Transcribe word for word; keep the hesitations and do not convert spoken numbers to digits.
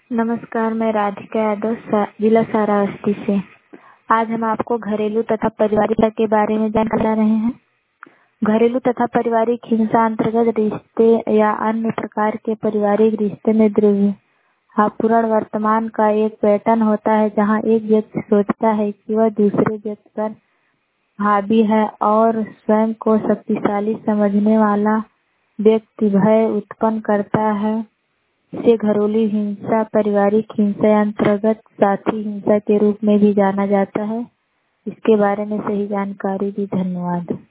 नमस्कार, मैं राधिका यादव सा, जिला श्रावस्ती से। आज हम आपको घरेलू तथा पारिवारिक के बारे में जानकारी दे रहे हैं। घरेलू तथा पारिवारिक हिंसा अंतर्गत रिश्ते या अन्य प्रकार के पारिवारिक रिश्ते में द्रोहापूर्ण वर्तमान का एक पैटर्न होता है जहां एक व्यक्ति सोचता है कि वह दूसरे व्यक्ति पर हावी है और स्वयं को शक्तिशाली समझने वाला व्यक्ति भय उत्पन्न करता है। इसे घरेलू हिंसा, पारिवारिक हिंसा या अंतर्गत साथी हिंसा के रूप में भी जाना जाता है। इसके बारे में सही जानकारी दी, धन्यवाद।